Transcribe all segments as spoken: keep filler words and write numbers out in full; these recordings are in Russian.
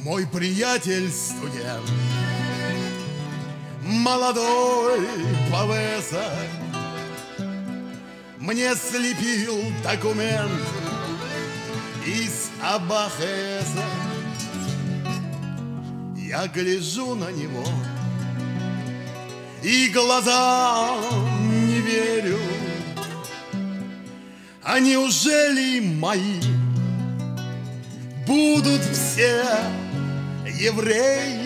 Мой приятель студент, молодой повеса, мне слепил документ из Абахеса. Я гляжу на него и глазам не верю. А неужели мои будут все евреи?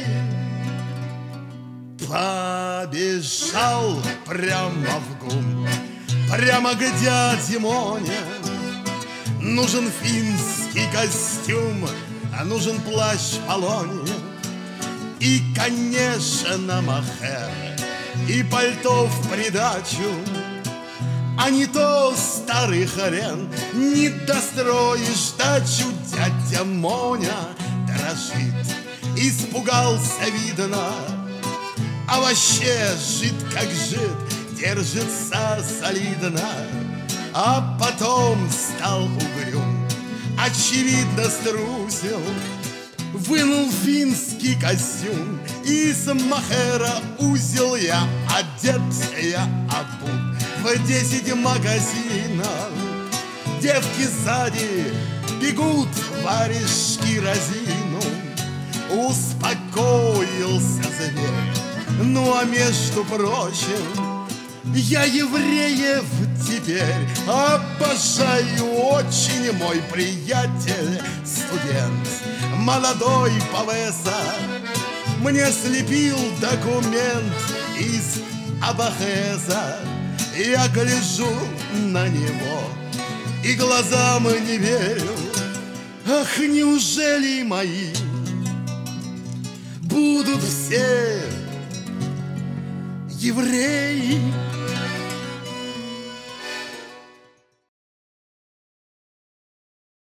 Побежал прямо в ГУМ, прямо к дяде Моне. Нужен финский костюм, а нужен плащ полония. И, конечно, мохер, и пальто в придачу. А не то старый хрен, не достроишь дачу. Дядя Моня дрожит, испугался, видно, а вообще жид как жид, держится солидно. А потом стал угрюм, очевидно струсил, вынул финский костюм, из мохера узел. Я одет, я обут в десять магазинов. Девки сзади бегут, варежки разину. Успокоился зверь, ну а между прочим, я евреев теперь обожаю очень. Мой приятель студент, молодой повеса, мне слепил документ из Абахеса. Я гляжу на него и глазам не верю. Ах, неужели мои будут все евреи?